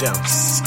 sound.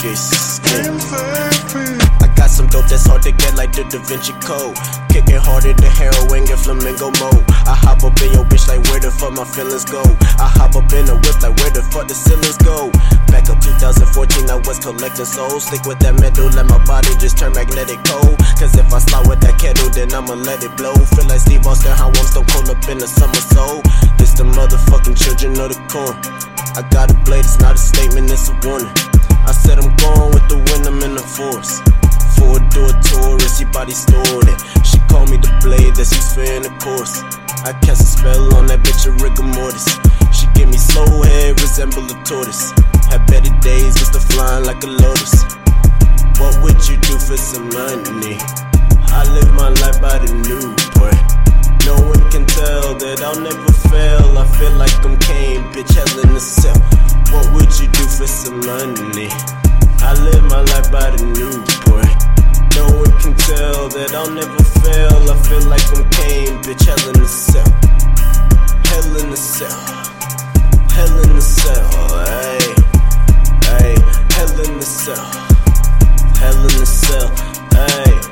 I got some dope that's hard to get like the Da Vinci Code. Kicking harder than heroin in flamingo mode. I hop up in your bitch like where the fuck my feelings go. I hop up in the whip like where the fuck the ceilings go. Back up 2014 I was collecting souls. Stick with that metal, let my body just turn magnetic cold. Cause if I slide with that kettle then I'ma let it blow. Feel like Steve Austin, how I'm stone cold up in the summer soul. This the motherfucking children of the corn. I got a blade, it's not a statement, it's a warning. I said I'm going with the wind, I'm in the force. Four-door tourist, your body stored it. She called me the blade that's used for intercourse. I cast a spell on that bitch, a rigor mortis. She give me slow hair, resemble a tortoise. Had better days, used to flying like a lotus. What would you do for some money? I live my life by the Newport. No one can tell that I'll never fail. I feel like I'm Kane, bitch, hell in the cell. What would you do for some money? I live my life by the Newport. No one can tell that I'll never fail. I feel like I'm Kane, bitch, hell in the cell. Hell in the cell. Hell in the cell, ayy. Ayy, hell in the cell. Hell in the cell, ayy.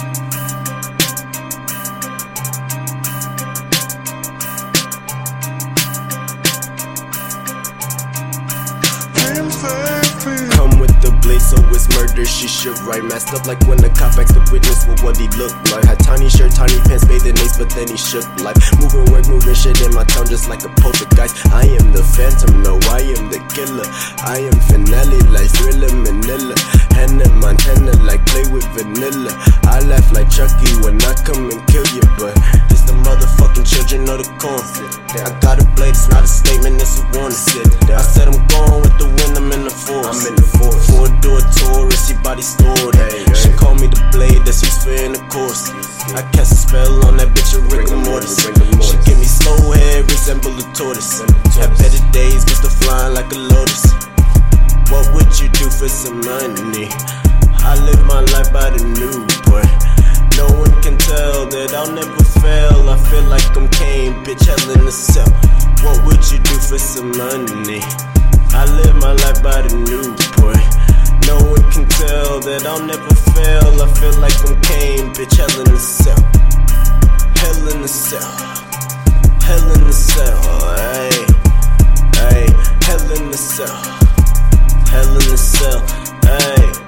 Come with the blade, so it's murder, she should right. Masked up like when the cop asked the witness what he looked like. Had tiny shirt, tiny pants, bathing ace, but then he shook like. Moving work, moving shit in my town just like a poltergeist. I am the phantom, no, I am the killer. I am finale like Thriller, Manila. Hannah Montana like play with vanilla. I laugh like Chucky when I come and kill you, but this the motherfucking children of the corn. I got a blade, it's not a statement, it's a warning. I said I'm going with the wind, I'm in the force. Four-door tourist, your body stored. She called me the blade that's used for intercourse. I cast a spell on that bitch, a rigor mortis. She give me slow hair, resemble a tortoise. Had better days, used to flying like a lotus. What would you do for some money? I live my life by the Newport. No one can tell that I'll never fail. I feel like I'm Kane, bitch, hell in the cell. What would you do for some money? I live my life by the Newport. No one can tell that I'll never fail. I feel like I'm Kane, bitch, hell in the cell. Hell in the cell. Hell in the cell, ayy. Ayy, hell in the cell. Hell in the cell, ayy.